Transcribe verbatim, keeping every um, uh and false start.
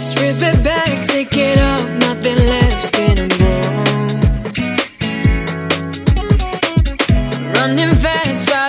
Strip it back, take it up, nothing less getting wrong. Running fast,